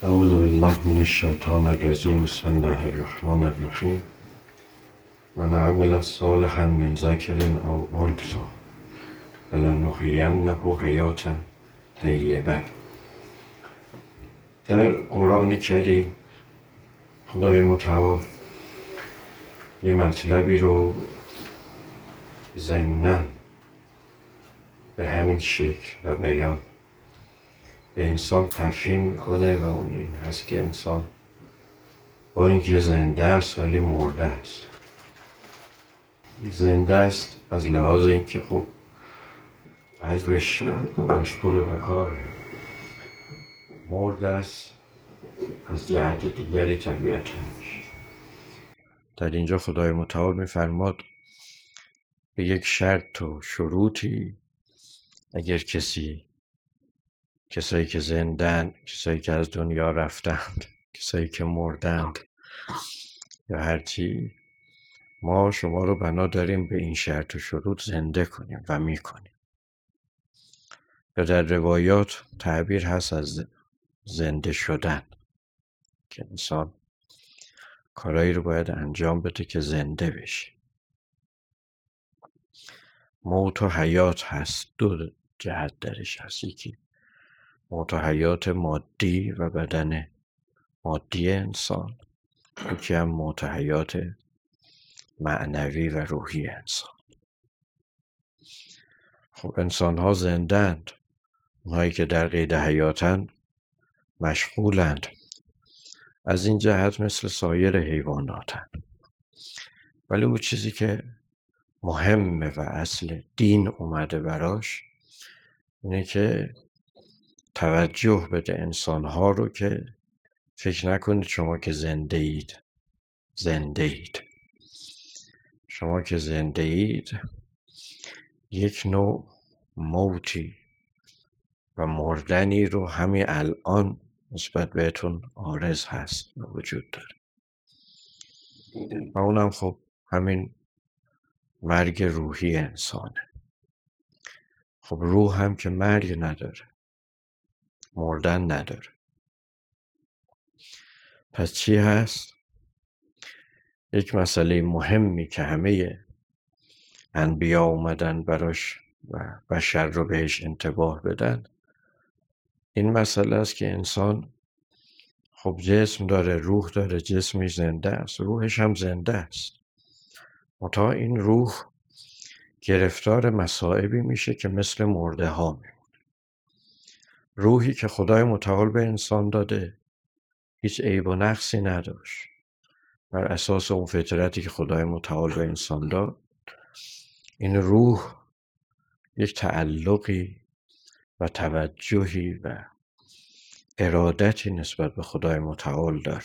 أعوذ بالله من الشيطان الرجيم. بسم الله الرحمن الرحيم. من عمل صالحا من ذكر أو أنثى فلنحيینه حیاة طیبه. در قرآن کریم خدای متعال یه مطلبی رو ضمناً به همین شکل و بیان به انسان تفهیم میکنه و اون این هست که انسان با اینکه زنده است ولی مرده است. زنده است از لحاظ اینکه خب عجبش مشغول به کار، مرده است از جهت دیگری طبیعتش. در اینجا خدای متعال میفرماد به یک شرط و شروطی اگر کسایی که زندن، کسایی که از دنیا رفتند، کسایی که مردند یا هرچی، ما شما رو بنا داریم به این شرط و شروط زنده کنیم و میکنیم. یا در روایات تعبیر هست از زنده شدن که انسان کارایی رو باید انجام بده که زنده بشه. موت و حیات هست، دو جهت درش هست. یکی موت و حیات مادی و بدن مادی انسان، یکی هم موت و حیات معنوی و روحی انسان. خب انسان ها زندند، اونهایی که در قید حیاتن مشغولند، از این جهت مثل سایر حیواناتن. ولی اون چیزی که مهمه و اصل دین اومده براش اینه که توجه بده انسان ها رو که فکر نکنید شما که زنده اید. شما که زنده اید یک نوع موتی و مردنی رو همین الان نسبت بهتون عارض هست و وجود داره و اونم خب همین مرگ روحی انسانه. خب روح هم که مرگ نداره، مردن نداره. پس چی هست؟ یک مسئله مهمی که همه انبیا اومدن براش و بشر رو بهش انتباه بدن این مسئله است که انسان خب جسم داره، روح داره، جسمش زنده است، روحش هم زنده است. منتها این روح گرفتار مصائبی میشه که مثل مرده ها میمونه. روحی که خدای متعال به انسان داده هیچ عیب و نقصی نداشت، بر اساس اون فطرتی که خدای متعال به انسان داد. این روح یک تعلقی و توجهی و ارادتی نسبت به خدای متعال داره.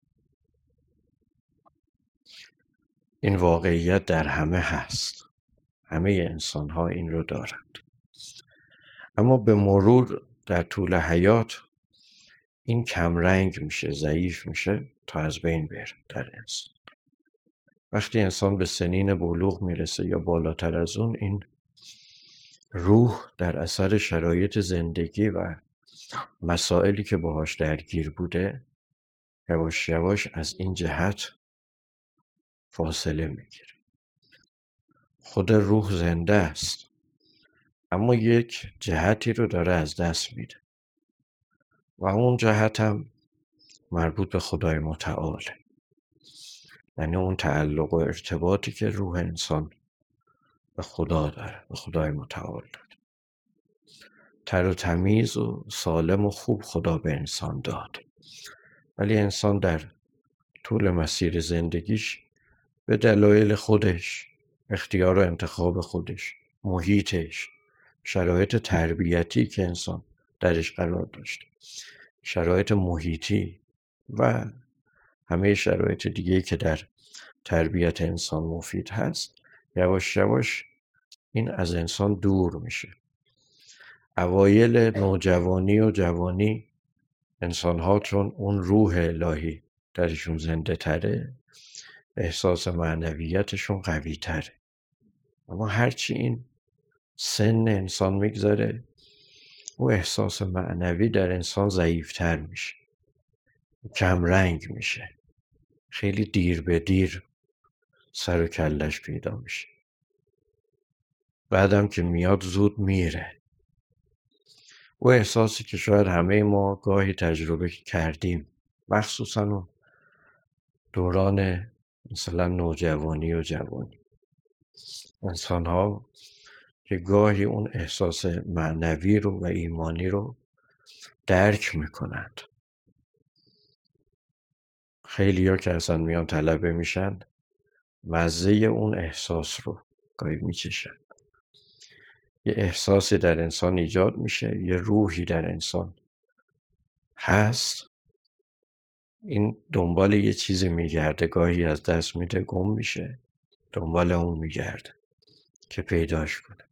این واقعیت در همه هست، همه انسان ها این رو دارند. اما به مرور در طول حیات این کمرنگ میشه، ضعیف میشه تا از بین بره در انسان. وقتی انسان به سنین بلوغ میرسه یا بالاتر از اون، این روح در اثر شرایط زندگی و مسائلی که باهاش درگیر بوده یواش یواش از این جهت فاصله میگیره. خود روح زنده است اما یک جهتی رو داره از دست میده و اون جهت هم مربوط به خدای متعاله. یعنی اون تعلق و ارتباطی که روح انسان به خدا داره، به خدای متعال داره. تر و تمیز و سالم و خوب خدا به انسان داد، ولی انسان در طول مسیر زندگیش به دلایل خودش، اختیار و انتخاب خودش، محیطش، شرایط تربیتی که انسان درش قرار داشته، شرایط محیطی و همه شرایط دیگه‌ای که در تربیت انسان مفید هست، یواش یواش این از انسان دور میشه. اوایل نوجوانی و جوانی انسان ها چون اون روح الهی درشون زنده تره، احساس معنویتشون قوی تره. اما هرچی این سن انسان میگذره او احساس معنوی در انسان ضعیفتر میشه. کمرنگ میشه، خیلی دیر به دیر سر و کلش پیدا میشه، بعدم که میاد زود میره. او احساسی که شاید همه ما گاهی تجربه کردیم، مخصوصا اون دوران مثلا نوجوانی و جوانی، انسان ها که گاهی اون احساس معنوی رو و ایمانی رو درک میکنند. خیلی ها که اصلا میان طلبه میشن مزه اون احساس رو گاهی میچشن. یه احساسی در انسان ایجاد میشه، یه روحی در انسان هست، این دنبال یه چیزی میگرده، گاهی از دست میده، گم میشه، دنبال اون میگرده که پیداش کنه.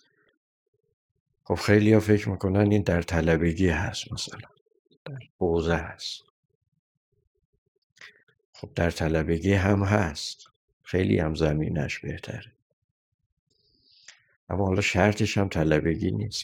خب خیلی ها فکر میکنن این در طلبگی هست، مثلا در حوزه هست. خب در طلبگی هم هست، خیلی هم زمینش بهتره، اما حالا شرطش هم طلبگی نیست.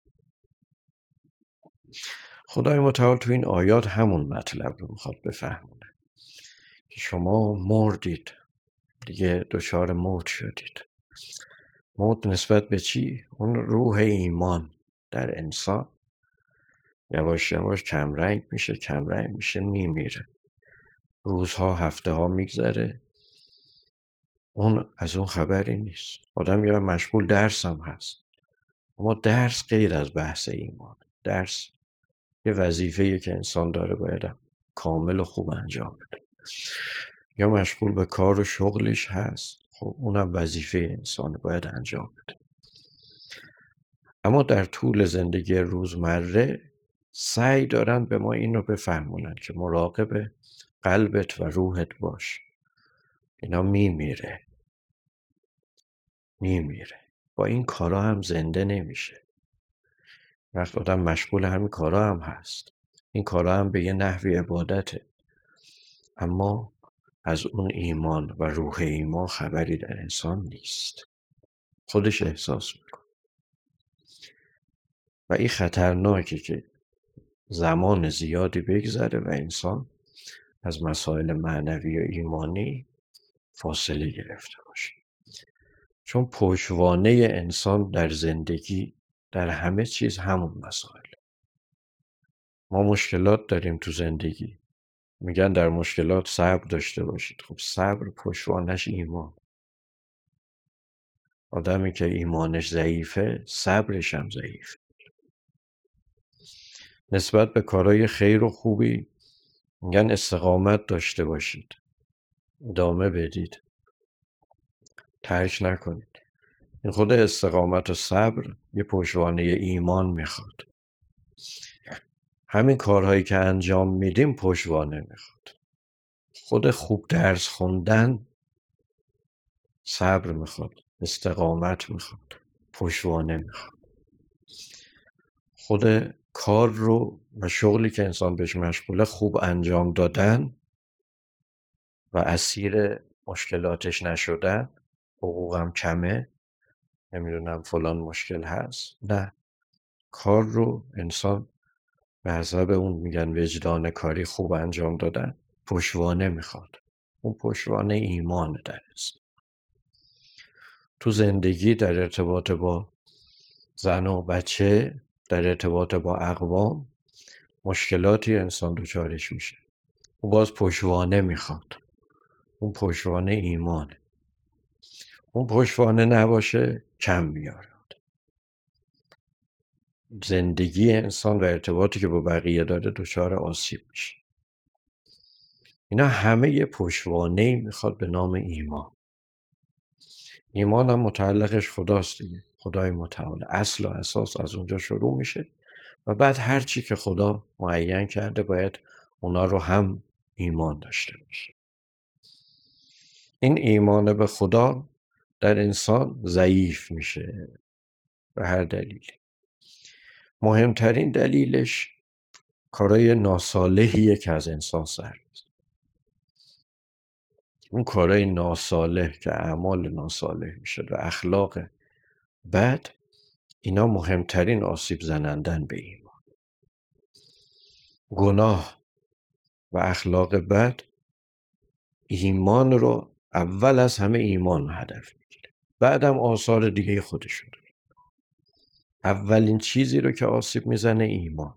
خدای متعال تو این آیات همون مطلب رو میخواد بفهمونه که شما مردید دیگه، دچار موت شدید. موت نسبت به چی؟ اون روح ایمان در انسان یواش یواش کمرنگ میشه میمیره. روزها هفته ها میگذره، اون از اون خبری نیست. آدم یا مشغول درس هم هست، اما درس غیر از بحث ایمان. درس یه وظیفه‌ایه که انسان داره باید کامل و خوب انجام بده. یا مشغول به کار و شغلش هست، خب اونم وظیفه انسان باید انجام بده. اما در طول زندگی روزمره سعی دارن به ما این رو بفهمونن که مراقب قلبت و روحت باش، اینا میمیره. با این کارا هم زنده نمیشه. وقت آدم مشغول همین کارا هم هست، این کارا هم به یه نحوی عبادته، اما از اون ایمان و روح ایمان خبری در انسان نیست، خودش احساس میکنه. و این خطرناکه که زمان زیادی بگذره و انسان از مسائل معنوی و ایمانی فاصله گرفته باشه. چون پشتوانه انسان در زندگی در همه چیز همون مسائل. ما مشکلات داریم تو زندگی، میگن در مشکلات صبر داشته باشید. خب صبر پشتوانش ایمان. آدمی که ایمانش ضعیفه صبرش هم ضعیفه. نسبت به کارهای خیر و خوبی میگن استقامت داشته باشید، ادامه بدید، ترک نکنید. این خود استقامت و صبر یه پشتوانه ایمان میخواد. همین کارهایی که انجام میدیم پشتوانه میخواد. خود خوب درس خوندن صبر میخواد، استقامت میخواد، پشتوانه میخواد. خود کار رو و شغلی که انسان بهش مشغوله خوب انجام دادن و اسیر مشکلاتش نشدن، حقوقم کمه، نمیدونم فلان مشکل هست، نه، کار رو انسان به حسب اون میگن وجدان کاری خوب انجام دادن پشتوانه میخواد. اون پشتوانه ایمان در است. تو زندگی، در ارتباط با زن و بچه، در ارتباط با اقوام، مشکلاتی انسان دچارش میشه، اون باز پشتوانه میخواد. اون پشتوانه ایمانه. اون پشتوانه نباشه کم میاره. زندگی انسان و ارتباطی که با بقیه داره دچار آسیب میشه. اینا همه یه پشتوانه‌ای میخواد به نام ایمان. ایمان هم متعلقش خداست دیگه، خدای متعال. اصل و اساس از اونجا شروع میشه و بعد هر چی که خدا معین کرده باید اونا رو هم ایمان داشته باشه. این ایمان به خدا در انسان ضعیف میشه به هر دلیلی. مهمترین دلیلش کارای ناصالحیه که از انسان سر میزنه. اون کارای ناصالح که اعمال ناصالح میشه و اخلاق بد، اینا مهمترین آسیب زنندن به ایمان. گناه و اخلاق بد ایمان رو اول از همه ایمان هدف میگیره، بعدم آثار دیگه خودشون. اولین چیزی رو که آسیب میزنه ایمان.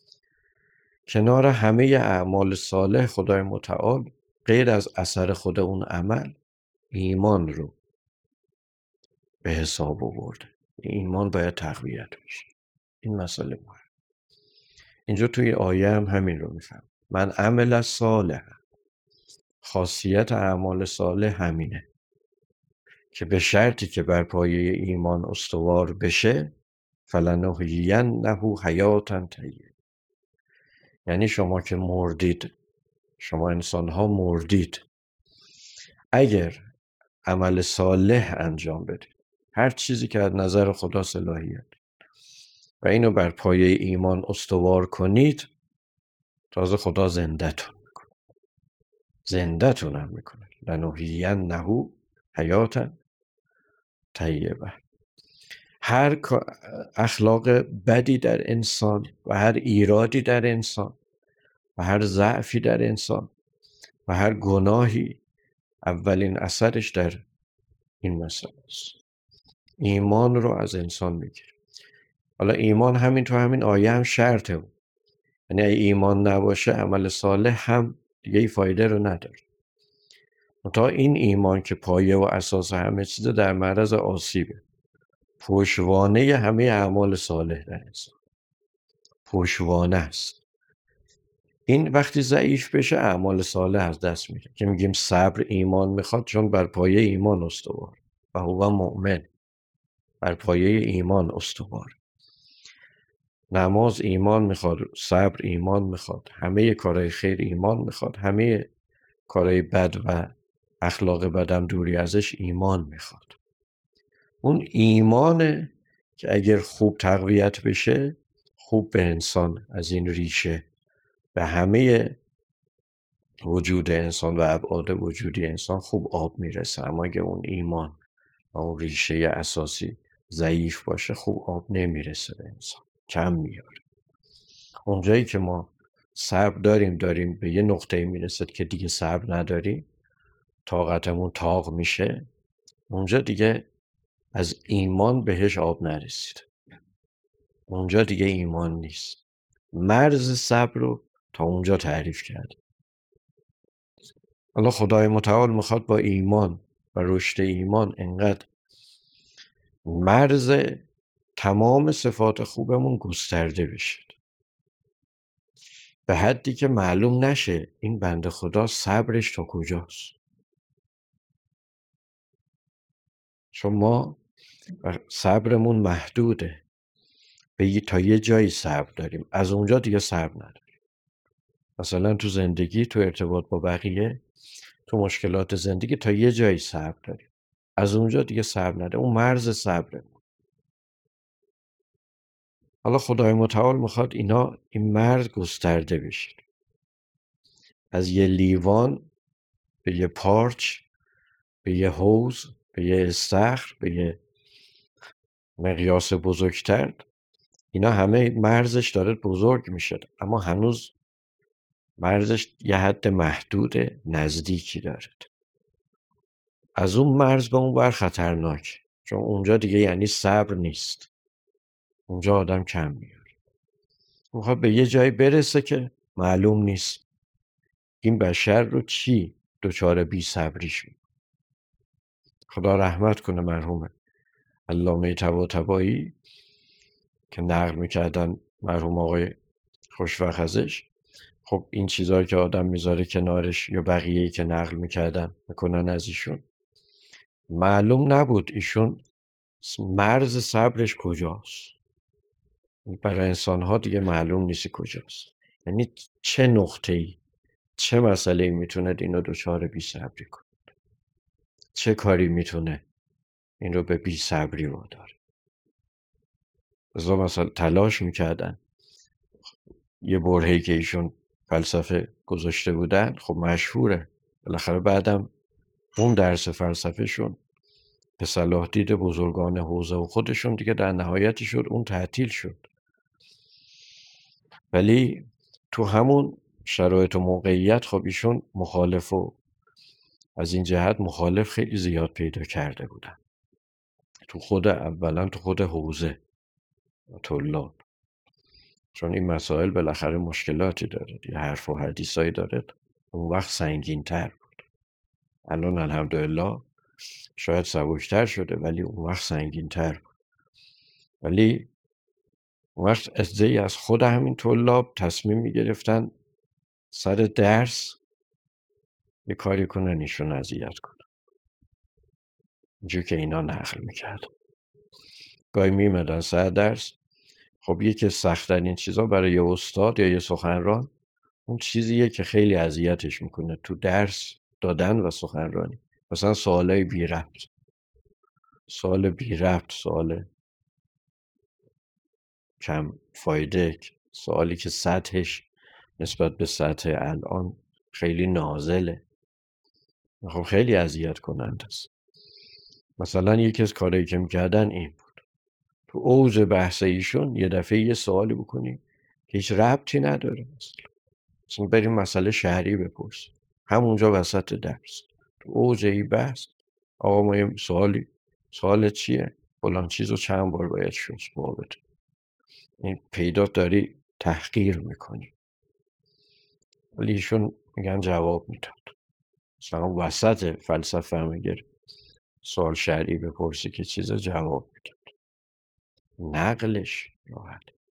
کنار همه اعمال صالح خدای متعال غیر از اثر خود اون عمل ایمان رو به حساب آورده. ایمان باید تقویت بشه. این مسئله مهم. اینجا توی آیه هم همین رو میفهم. من عمل صالح، خاصیت اعمال صالح همینه که به شرطی که بر پایه ایمان استوار بشه فلنحیینه حیاتا طیبه. یعنی شما که مردید، شما انسان ها مردید، اگر عمل صالح انجام بدید، هر چیزی که از نظر خدا صلاحیت و اینو بر پایه ایمان استوار کنید، تازه خدا زنده‌تون میکنه. زنده‌تون هم میکنه. لنحیینه حیاتا طیبه. هر اخلاق بدی در انسان و هر ایرادی در انسان و هر ضعفی در انسان و هر گناهی اولین اثرش در این مسئله است. ایمان رو از انسان میگیره. حالا ایمان همین تو همین آیه هم شرطه. یعنی ایمان نباشه عمل صالح هم دیگه ای فایده رو نداره. تا این ایمان که پایه و اساس همه چیزه در معرض آسیبه. پشتوانه همه اعمال صالح در انسان. پشتوانه است. این وقتی ضعیف بشه اعمال صالح از دست میره. که میگیم صبر ایمان میخواد چون بر پایه ایمان استوار. و هو مؤمن. بر پایه ایمان استوار. نماز ایمان میخواد، صبر ایمان میخواد، همه کارهای خیر ایمان میخواد، همه کارهای بد و اخلاق بدم دوری ازش ایمان میخواد. اون ایمانه که اگر خوب تقویت بشه خوب به انسان از این ریشه به همه وجود انسان و ابعاد وجودی انسان خوب آب میرسه. اما اگه اون ایمان و اون ریشه اساسی ضعیف باشه خوب آب نمیرسه به انسان، کم میاره. اونجایی که ما صبر داریم به یه نقطه میرسد که دیگه صبر نداریم، طاقتمون طاق میشه، اونجا دیگه از ایمان بهش آب نرسید. اونجا دیگه ایمان نیست. مرز صبر رو تا اونجا تعریف کرد. حالا خدای متعال میخواد با ایمان و رشد ایمان انقدر مرز تمام صفات خوبمون گسترده بشه به حدی که معلوم نشه این بنده خدا صبرش تا کجاست. چون ما صبرمون محدوده، تا یه جایی صبر داریم، از اونجا دیگه صبر نداریم. مثلا تو زندگی، تو ارتباط با بقیه، تو مشکلات زندگی تا یه جایی صبر داریم، از اونجا دیگه صبر نداریم. اون مرز صبره. حالا خدای متعال میخواد این مرز گسترده بشه، از یه لیوان به یه پارچ، به یه حوض، به یه استخر، به یه مقیاس بزرگتر. اینا همه مرزش داره بزرگ میشه، اما هنوز مرزش یه حد محدود نزدیکی داره. از اون مرز به اون بر خطرناک، چون اونجا دیگه یعنی صبر نیست. اونجا آدم کم میاره. میخواد به یه جایی برسه که معلوم نیست این بشر رو چی دچار بی صبریش میکنه. خدا رحمت کنه مرحوم علامه طباطبایی که نقل میکردن مرحوم آقای خوشوقت ازش. خب این چیزایی که آدم میذاره کنارش یا بقیه‌ای که نقل میکنن از ایشون، معلوم نبود ایشون مرز صبرش کجاست. برای انسان‌ها دیگه معلوم نیست کجاست. یعنی چه نقطه‌ای، چه مسئله‌ای میتونه اینو دچار بی‌صبری کنه، چه کاری میتونه این رو به بی‌صبری واداره. مثلا تلاش میکردن یه برهه‌ای که ایشون فلسفه گذاشته بودن، خب مشهوره، بالاخره بعدم اون درس فلسفه شون به صلاح دید بزرگان حوزه و خودشون دیگه در نهایتی شد اون تعطیل شد. ولی تو همون شرایط و موقعیت خب ایشون مخالف و از این جهت مخالف خیلی زیاد پیدا کرده بودن اولا تو خود حوزه و طلاب، چون این مسائل بالاخره مشکلاتی داره، یه حرف و حدیثایی داره، اون وقت سنگین تر بود. الان الحمدلله شاید سبکتر شده ولی اون وقت سنگین تر بود. ولی اون وقت عده‌ای از خود همین طلاب تصمیم میگرفتن سر درس یه کاری کنن ایشون اذیت کنن، اینجور که اینا نقل میکرد. گاهی میمدن سر درس، خب یکی سخت‌ترین چیزا برای یه استاد یا یه سخنران اون چیزیه که خیلی اذیتش میکنه تو درس دادن و سخنرانی. مثلا سوالای بی ربط، سوال بی ربط، سوال کم فایده، سوالی که سطحش نسبت به سطح الان خیلی نازله، خب خیلی اذیت کننده است. مثلا یکی از کارهایی که میکردن این بود، تو اوج بحث ایشون یه دفعه یه سوالی بکنیم که هیچ ربطی نداره، مثلا بریم مسئله شهری بپرسیم همونجا وسط درس تو اوج این بحث، آقا ما یه سوال چیه؟ فلان چیزو چند بار باید شد جواب بده. این پیدا داری تحقیر میکنی. ولی ایشون میگن جواب میداد. مثلا وسط فلسفه هم اگر سوال شرعی بپرسی که چیز جواب میداد، نقلش راحت.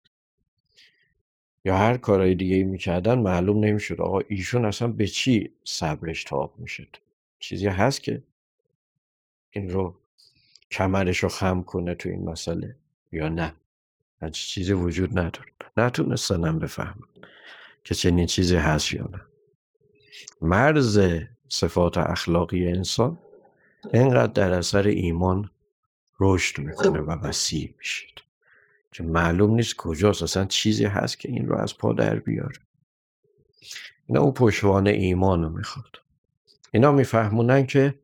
یا هر کارهای دیگه میکردن معلوم نمیشد آقا ایشون اصلا به چی صبرش تاب میشد. چیزی هست که این رو کمرش رو خم کنه تو این مسئله یا نه؟ هیچ چیزی وجود نداره. نتونستنم بفهمن که چنین چیزی هست یا نه. مرز صفات اخلاقی انسان اینقدر در اثر ایمان رشد میکنه و وسیع میشه که معلوم نیست کجاست، اصلا چیزی هست که این رو از پا در بیاره. اینا اون پشتوانه ایمان رو میخواد. اینا میفهمونن که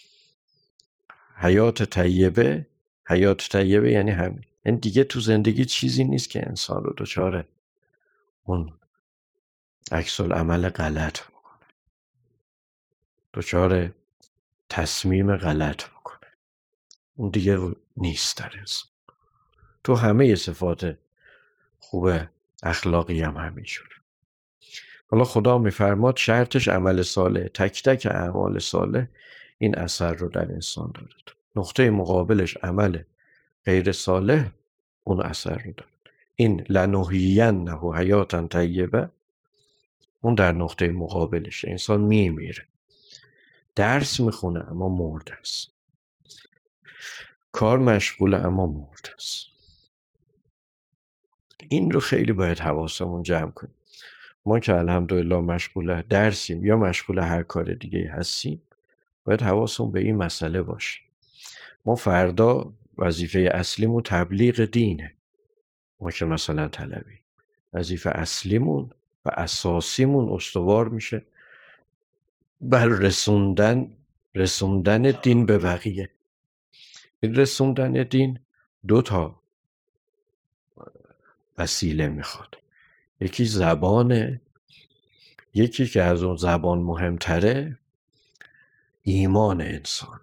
حیات طیبه یعنی همین، این دیگه تو زندگی چیزی نیست که انسان رو دچار اون عکس العمل غلط بکنه، دچار تصمیم غلط بکنه. اون دیگه نیست در انسان. تو همه صفات خوب اخلاقی هم همینجوره. حالا خدا میفرماد شرطش عمل صالح، تک تک اعمال صالح این اثر رو در انسان داره. نقطه مقابلش عمل غیر صالح اون اثر رو داره. این لنحیینه حیاتا طیبه اون در نقطه مقابلش، انسان میمیره، درس میخونه اما مرده است، کار مشغوله اما مرده است. این رو خیلی باید حواسمون جمع کنیم. ما که الحمدلله مشغول درسیم یا مشغول هر کار دیگه هستیم، باید حواسمون به این مسئله باشه. ما فردا وظیفه اصلیمون تبلیغ دینه. ما که مثلا طلبی، وظیفه اصلیمون و اساسیمون استوار میشه بر رسوندن دین به بقیه. این رسوندن دین 2 وسیله میخواد. یکی زبانه، یکی که از اون زبان مهمتره ایمان انسان.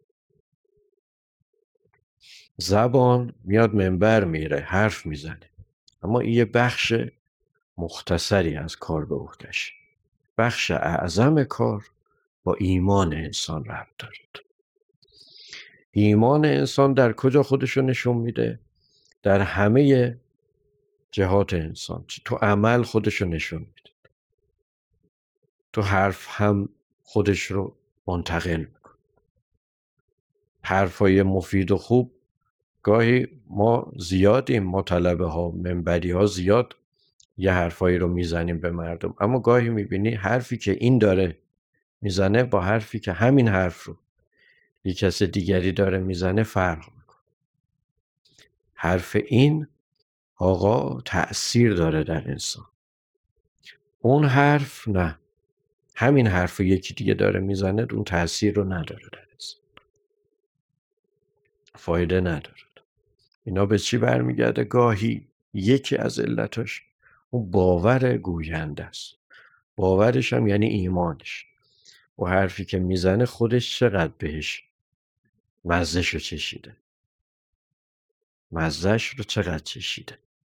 زبان میاد منبر میره حرف میزنه، اما این یه بخش مختصری از کار به عهده‌شه. بخش اعظم کار با ایمان انسان ربط داره. ایمان انسان در کجا خودشو نشون میده؟ در همه جهات انسان. تو عمل خودشو نشون میده، تو حرف هم خودش رو منتقل میکنه. حرفای مفید و خوب گاهی ما زیادیم، ما طلبه ها منبری ها زیاد یه حرفایی رو میزنیم به مردم، اما گاهی میبینی حرفی که این داره میزنه با حرفی که همین حرف رو یک کس دیگری داره میزنه فرق میکنه. حرف این آقا تأثیر داره در انسان، اون حرف نه. همین حرف رو یکی دیگه داره میزنه، اون تأثیر رو نداره در انسان، فایده نداره. اینا به چی برمیگرده؟ گاهی یکی از علتش اون باور گوینده است. باورش هم یعنی ایمانش. و حرفی که میزنه خودش چقدر بهش مزهشو چشیده، مزهش رو چقدر چشیده.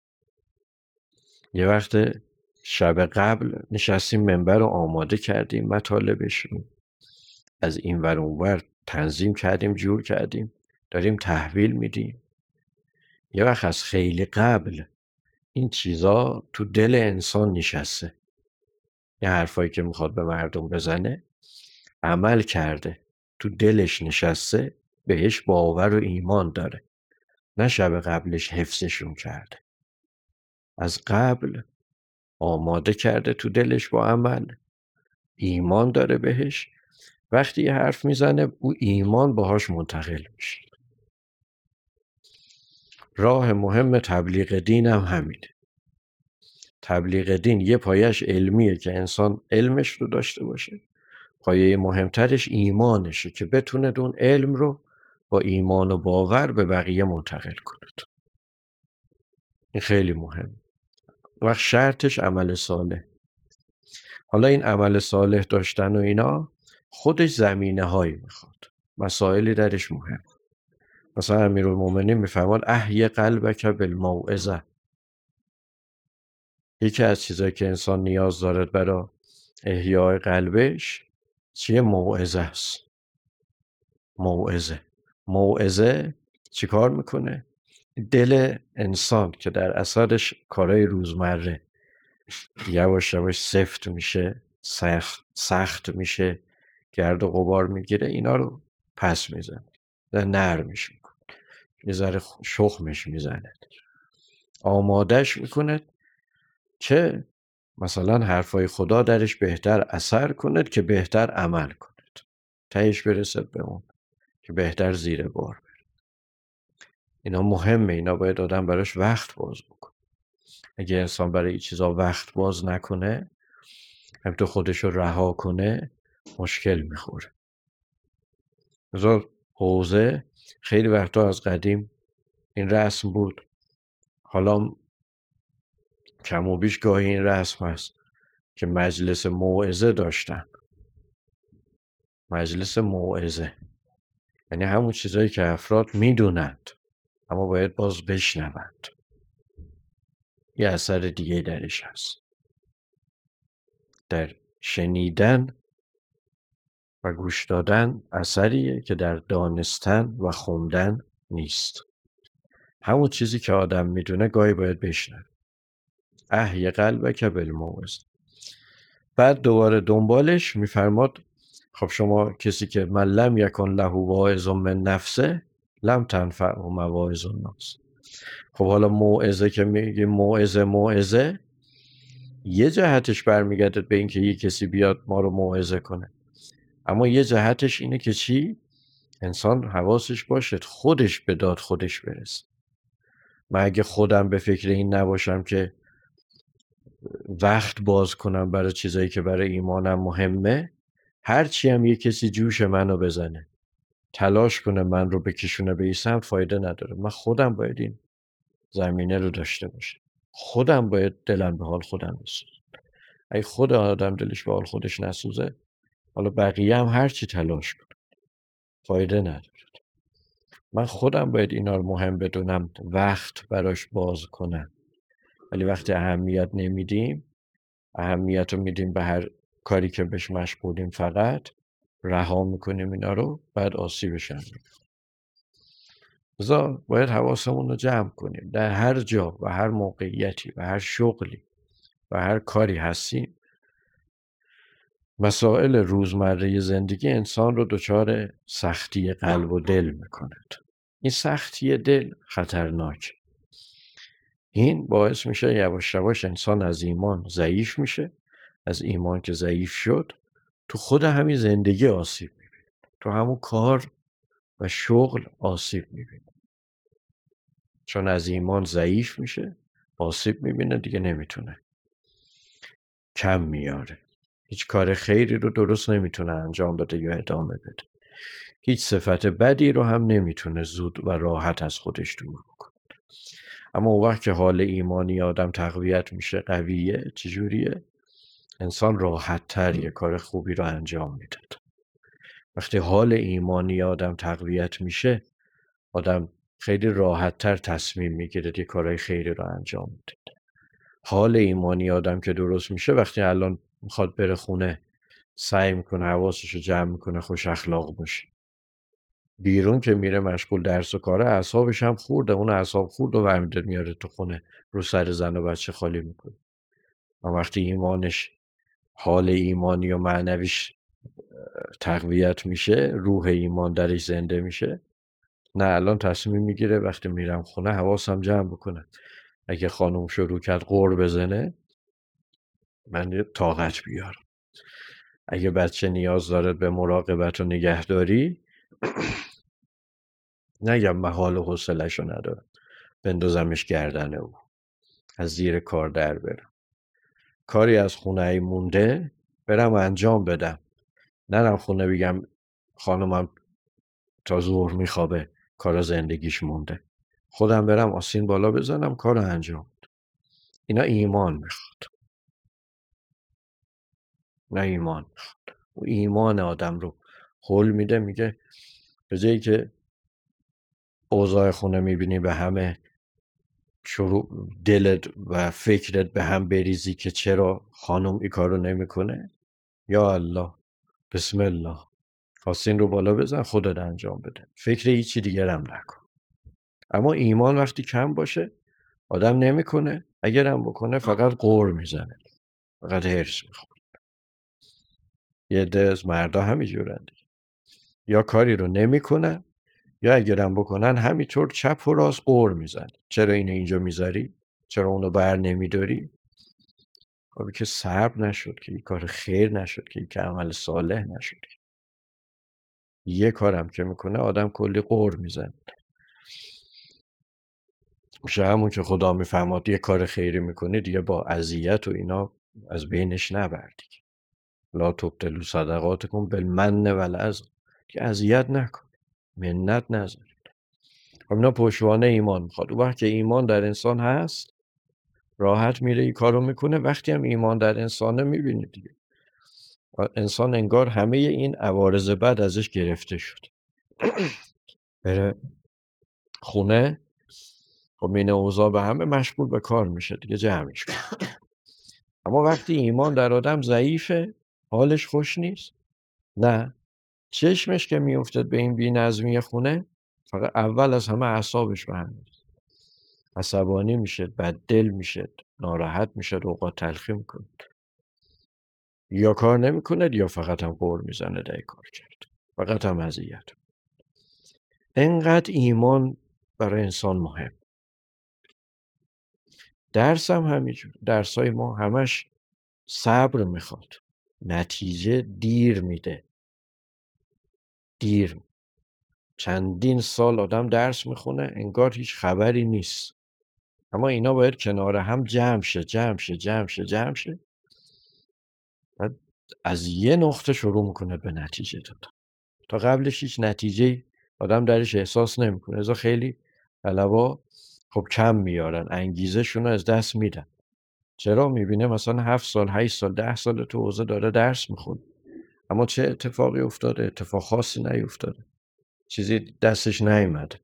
یه وقت شب قبل نشستیم منبر رو آماده کردیم، مطالبش رو از این ور اون ور تنظیم کردیم، جور کردیم، داریم تحویل میدیم. یه وقت از خیلی قبل این چیزا تو دل انسان نشسته. یه حرفایی که میخواد به مردم بزنه عمل کرده، تو دلش نشسته، بهش باور و ایمان داره. نه شب قبلش حفظشون کرده، از قبل آماده کرده تو دلش با عمل، ایمان داره بهش. وقتی یه حرف میزنه او ایمان باهاش منتقل میشه. راه مهم تبلیغ دین هم همینه. تبلیغ دین یه پایش علمیه که انسان علمش رو داشته باشه، پایه مهمترش ایمانشه که بتونه اون علم رو با ایمان و باور به بقیه منتقل کنه. این خیلی مهم. وقت شرطش عمل صالح. حالا این عمل صالح داشتن و اینا خودش زمینه هایی میخواد، مسائلی درش مهم. مثلا امیرالمومنین میفرماد احی قلبک بالموعظه. یکی از چیزایی که انسان نیاز دارد برای احیای قلبش چیه؟ موعظه است. موعظه چی کار میکنه؟ دل انسان که در اثرش کارهای روزمره یواش یواش سفت میشه، سخت میشه، گرد و غبار میگیره، اینا رو پس میزنه، نرمش میکنه، یه ذره شخمش میزنه، آمادش میکنه که مثلا حرفای خدا درش بهتر اثر کند که بهتر عمل کند، تهش برسد به اون که بهتر زیر بار بره. اینا مهمه، اینا باید آدم براش وقت باز بکنه. اگه انسان برای این چیزا وقت باز نکنه، هم تو خودشو رها کنه، مشکل میخوره. مثلا حوزه خیلی وقتا از قدیم این رسم بود، حالا کم و بیش گاهی این رسم هست که مجلس موعظه داشتن. مجلس موعظه یعنی همون چیزایی که افراد میدونند اما باید باز بشنوند. یه اثر دیگه درش هست، در شنیدن و گوش دادن اثریه که در دانستن و خوندن نیست. همون چیزی که آدم میدونه گاهی باید بشنوه. احی قلبک بالموعظه. بعد دوباره دنبالش میفرماد خب شما کسی که من لم یکن له واعظ من نفسه لم تنفعه مواعظ الناس. خب حالا موعظه که میگه موعظه یه جهتش برمیگرده به این که یه کسی بیاد ما رو موعظه کنه، اما یه جهتش اینه که چی؟ انسان حواسش باشه خودش به داد خودش برسه. من اگه خودم به فکر این نباشم که وقت باز کنم برای چیزایی که برای ایمانم مهمه، هرچی هم یه کسی جوش منو بزنه، تلاش کنه من رو بکشونه به این سمت، فایده نداره. من خودم باید این زمینه رو داشته باشم، خودم باید دلم به حال خودم بسوزه. اگه خود آدم دلش به حال خودش نسوزه، حالا بقیه هم هرچی تلاش کنه فایده نداره. من خودم باید اینا رو مهم بدونم، وقت براش باز کنم. ولی وقتی اهمیت نمیدیم، اهمیت رو میدیم به هر کاری که بهش مشغولیم، فقط رها میکنیم اینا رو، بعد آسیبش هم می‌بینیم. لذا باید حواسمون رو جمع کنیم در هر جا و هر موقعیتی و هر شغلی و هر کاری هستیم. مسائل روزمره زندگی انسان رو دچار سختی قلب و دل میکند. این سختی دل خطرناک. این باعث میشه یواش یواش انسان از ایمان ضعیف میشه. از ایمان که ضعیف شد، تو خود همین زندگی آسیب میبینه، تو همون کار و شغل آسیب میبینه. چون از ایمان ضعیف میشه، آسیب میبینه، دیگه نمیتونه، کم میاره، هیچ کار خیری رو درست نمیتونه انجام بده یا ادامه بده، هیچ صفت بدی رو هم نمیتونه زود و راحت از خودش دور بکنه. اما اون وقت که حال ایمانی آدم تقویت میشه، قویه، چجوریه؟ انسان راحت‌تر یه کار خوبی رو انجام میداد. وقتی حال ایمانی آدم تقویت میشه، آدم خیلی راحت‌تر تصمیم میگیره یه کارهای خیری رو انجام میده. حال ایمانی آدم که درست میشه، وقتی الان میخواد بره خونه سعی میکنه حواسش رو جمع میکنه، خوش اخلاق باشه. بیرون که میره مشغول درس و کاره، اعصابش هم خورده، اون اعصاب خورد و برمیده میاره تو خونه، رو سر زن و بچه خالی میکنه. و وقتی ایمانش، حال ایمانی و معنویش تقویت میشه، روح ایمان درش زنده میشه، نه الان تصمیم میگیره وقتی میرم خونه حواسم جمع بکنه. اگه خانم شروع کرد غر بزنه، من یه طاقت بیارم. اگه بچه نیاز داره به مراقبت و نگهداری، نگم من حال و حوصله‌شو ندارم، بندازمش گردن او، از زیر کار در برم. کاری از خونه مونده برم انجام بدم، نرم خونه بگم خانمم تا ظهر میخوابه، کار زندگیش مونده. خودم برم آسین بالا بزنم، کار انجام. اینا ایمان میخواد، نه ایمان میخواد. و ایمان آدم رو حل میده. میگه به جایی که اوضاع خونه میبینی به همه شروع دلت و فکرت به هم بریزی که چرا خانم این کارو نمیکنه، یا الله، بسم الله، آسین رو بالا بزن، خودت انجام بده، فکر هیچی دیگر هم نکن. اما ایمان وقتی کم باشه آدم نمیکنه، اگرم بکنه فقط غر میزنه، فقط هرس میخوره. یه عده از مردا همینجورن، یا کاری رو نمیکنن، یا اگرم بکنن همینطور چپ و راست غر میزنه. چرا اینو اینجا میذاری؟ چرا اونو بر نمیداری؟ خب که صبر نشد، که این کار خیر نشد، که این که عمل صالح نشد. یه کارم که میکنه آدم کلی غر میزنه. میشه همون که خدا میفهماد یه کار خیری میکنه دیگه با اذیت و اینا از بینش نبردی. لا تبطلوا صدقاتکم بالمن والعذى، که اذیت نکن، منت نذارید. خب اینا پشتوانه ایمان میخواد. و وقتی ایمان در انسان هست راحت میره این کارو میکنه. وقتی هم ایمان در انسانه میبینید دیگه انسان انگار همه این عوارض بد ازش گرفته شد. بره خونه، خب این اوضاع به همه مشغول به کار میشه دیگه، جمعش میشه. اما وقتی ایمان در آدم ضعیفه، حالش خوش نیست، نه، چشمش که میافتد به این بی‌نظمی خونه، فقط اول از همه اعصابش به هم می‌ریزه. عصبانی میشه، بددل میشه، ناراحت میشه، اوقات تلخی میکنه. یا کار نمیکنه یا فقط هم غر میزنه در کار کرد، فقط هم اذیت. انقدر ایمان برای انسان مهم. درس هم همینجور. درسای ما همش صبر میخواد، نتیجه دیر میده. دیر. چندین سال آدم درس میخونه انگار هیچ خبری نیست. اما اینا باید کنار هم جمع شه. بعد از یه نقطه شروع میکنه به نتیجه دادن. تا قبلش هیچ نتیجه آدم درش احساس نمیکنه. ازا خیلی طلبا خب کم میارن، انگیزه شونو از دست میدن. چرا؟ میبینه مثلا 7 سال 8 سال 10 سال تو حوزه داره درس میخونه، اما چه اتفاقی افتاده؟ اتفاق خاصی نیفتاده، چیزی دستش نیومده.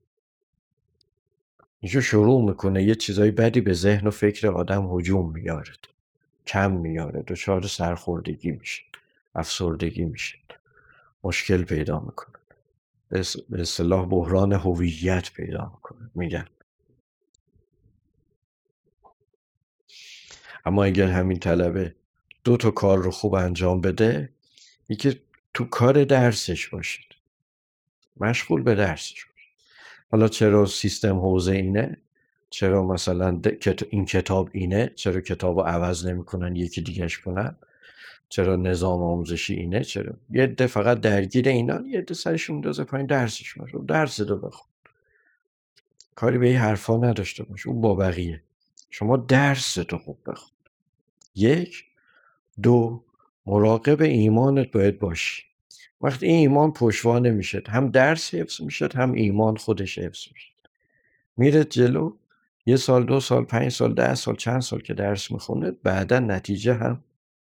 اینجا شروع میکنه یه چیزای بدی به ذهن و فکر آدم هجوم میاره، کم میاره، دچار سرخوردگی میشه، افسردگی میشه، مشکل پیدا میکنه، به اصطلاح بحران هویت پیدا میکنه میگن. اما اگر همین طلبه 2 تا کار رو خوب انجام بده، یکی تو کار درسش باشید، مشغول به درسش باشید. حالا چرا سیستم حوزه اینه؟ چرا مثلا این کتاب اینه؟ چرا کتاب رو عوض نمیکنن یکی دیگهش کنن؟ چرا نظام آموزشی اینه؟ چرا یه عده فقط درگیر اینا، یه عده سرشون میندازه پایین درسش رو، درس رو بخون، کاری به این حرفا نداشته باش، اون با بقیه. شما درس تو خوب بخون. 1 2 مراقب ایمانت باید باشی. وقتی این ایمان پشتوانه میشه، هم درس حفظ میشه، هم ایمان خودش حفظ میشه، میره جلو. 1 سال 2 سال 5 سال 10 سال چند سال که درس میخونه، بعدا نتیجه هم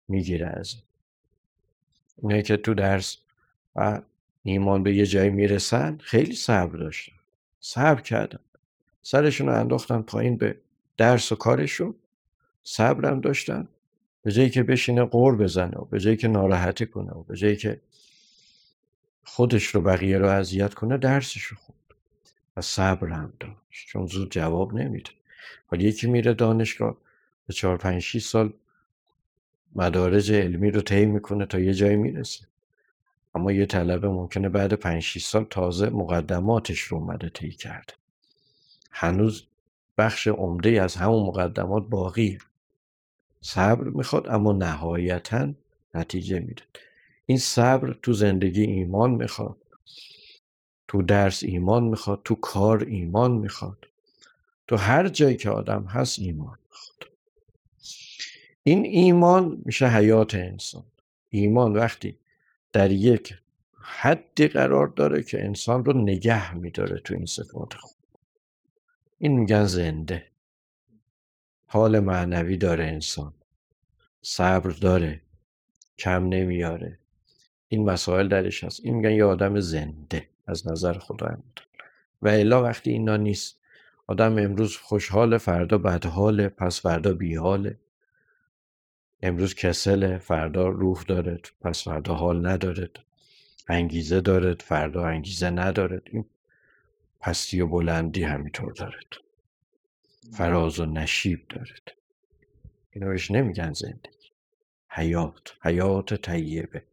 میگیره از این. اینه که تو درس و ایمان به یه جایی میرسن خیلی صبر داشتن، صبر کردن، سرشون رو انداختن پایین به درس و کارشون، صبرم داشتن، به جایی که بشینه غر بزنه و به جایی که ناراحتی کنه و به جایی که خودش رو بقیه رو اذیت کنه درسش رو خوند و صبرم داشت، چون زود جواب نمیده. ولی یکی میره دانشگاه به 4 5 6 سال مدارج علمی رو طی میکنه تا یه جایی میرسه، اما یه طلبه ممکنه بعد 5 6 سال تازه مقدماتش رو اومده طی کرده، هنوز بخش عمده از همون مقدمات باقیه. صبر میخواد اما نهایتاً نتیجه میده. این صبر تو زندگی ایمان میخواد، تو درس ایمان میخواد، تو کار ایمان میخواد، تو هر جایی که آدم هست ایمان میخواد. این ایمان میشه حیات انسان. ایمان وقتی در یک حدی قرار داره که انسان رو نگه میداره تو این صفات خوب، این میگن زنده. حال معنوی داره انسان، صبر داره، کم نمیاره، این مسائل درش هست، این میگن یه آدم زنده از نظر خداوند. و الا وقتی اینا نیست، آدم امروز خوشحاله، فردا بدحاله، پس فردا بیحاله، امروز کسله، فردا روح داره، پس فردا حال نداره، انگیزه داره، فردا انگیزه نداره. این پستی و بلندی همینطور داره، فراز و نشیب داره. اینو بهش نمیگن زندگی، حیات طیبه.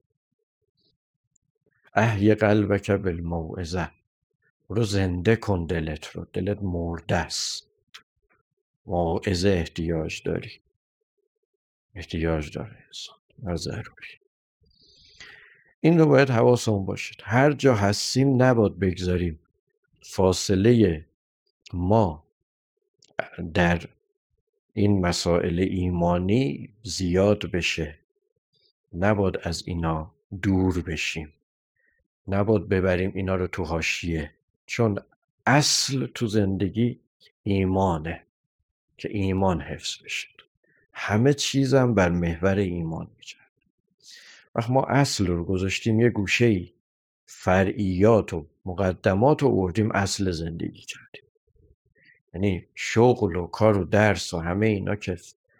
احی قلبک بالموعظه، رو زنده کن دلت رو، دلت مرده است، موعظه احتیاج داره انسان و ضروری. این رو باید حواسمون باشید، هر جا هستیم نباید بگذاریم فاصله ما در این مسائل ایمانی زیاد بشه، نباید از اینا دور بشیم، نباید ببریم اینا رو تو حاشیه، چون اصل تو زندگی ایمانه که ایمان حفظ بشه. همه چیزم بر محور ایمان میشه. وقت ما اصل رو گذاشتیم یه گوشه‌ای، فرعیات و مقدمات رو آوردیم اصل زندگی کردیم. یعنی شغل و کار و درس و همه اینا که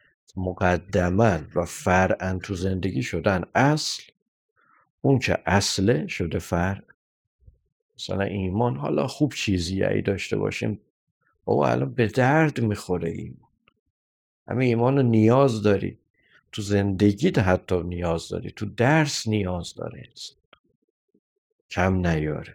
مقدماً و فرعاً تو زندگی شدن اصل، اون که اصله شده فرع. مثلا ایمان، حالا خوب چیزی ای داشته باشیم، بابا الان به درد میخوره ایمان، همه ایمان رو نیاز داری، تو زندگیت حتی نیاز داری، تو درس نیاز داره انسان. کم نیاره،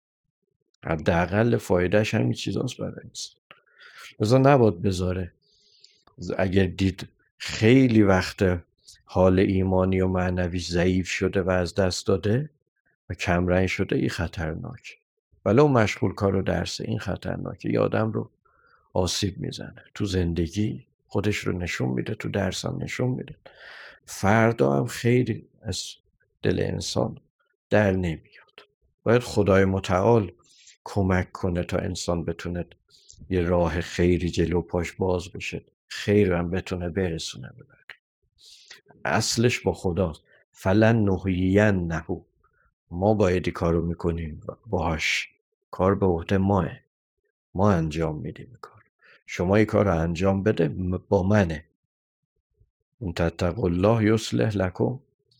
حداقل فایدهش همین چیزاست برای انسان. لذا نباید بذاره اگر دید خیلی وقت حال ایمانی و معنوی ضعیف شده و از دست داده و کمرنگ شده، این خطرناک. ولو مشغول کار و درسه، این خطرناکه، یه آدم رو آسیب میزنه، تو زندگی خودش رو نشون میده، تو درس هم نشون میده، فردا هم خیلی از دل انسان در نمیاد. باید خدای متعال کمک کنه تا انسان بتونه یه راه خیری جلو پاش باز بشه، خیر هم بتونه برسونه ببره. اصلش با خداست. فلن نحیینه، ما باید این کارو میکنیم باهاش، کار به عهده ماه، ما انجام میدیم کار، شما این کار رو انجام بده با منه. ان تتقوا الله یصلح لکم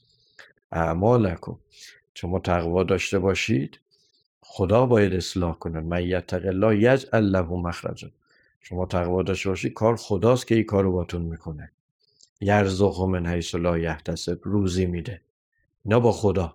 اعمالکم، شما تقوا داشته باشید خدا باید اصلاح کنه. من یتق الله یجعل له مخرجا، شما تقوا داشته باشید کار خداست که این کارو باتون میکنه. یرزقه من حیث لا یحتسب، روزی میده، اینا با خدا.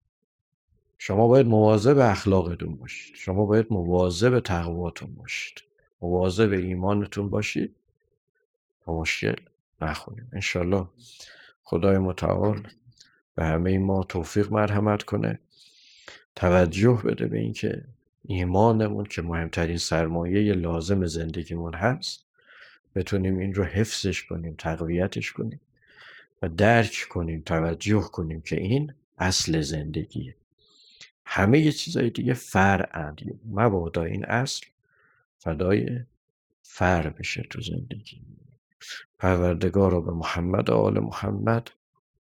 شما باید مواظب اخلاقتون باشید، شما باید مواظب تقواتون باشید، مواظب ایمانتون باشید تا مشکل نخوریم. انشالله خدای متعال به همه ما توفیق مرحمت کنه، توجه بده به این که ایمانمون که مهمترین سرمایه لازم زندگیمون هست، بتونیم این رو حفظش کنیم، تقویتش کنیم و درک کنیم، توجه کنیم که این اصل زندگیه. همه یه چیزای دیگه فرعند، مبادا این اصل فدای فرع بشه تو زندگی. پروردگارا به محمد و آل محمد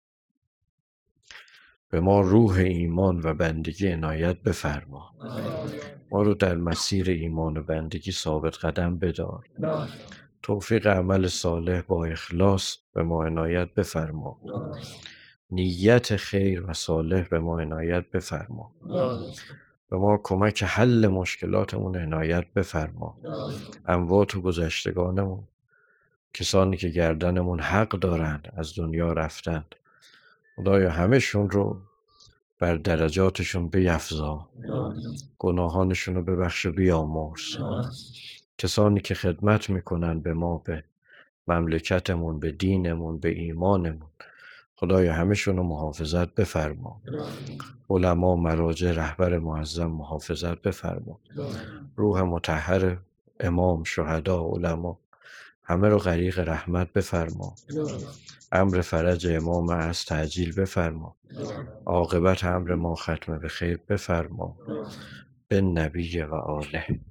به ما روح ایمان و بندگی عنایت بفرما. ما رو در مسیر ایمان و بندگی ثابت قدم بدار. توفیق عمل صالح با اخلاص به ما عنایت بفرما. نیت خیر و صالح به ما عنایت بفرما. به ما کمک حل مشکلاتمون عنایت بفرما. اموات و گذشتگانمون، کسانی که گردنمون حق دارند از دنیا رفتند، خدایا همه‌شون رو بر درجاتشون بیفزا، گناهانشون رو ببخش و بیامرز. کسانی که خدمت میکنن به ما، به مملکتمون، به دینمون، به ایمانمون، خدایا همه‌شون رو محافظت بفرما. علما، مراجع، رهبر معظم محافظت بفرما. روح مطهر امام، شهدا، علما همه رو غریق رحمت بفرما. امر فرج امام از تعجیل بفرما. عاقبت امر ما ختم به خیر بفرما. به نبی و آله.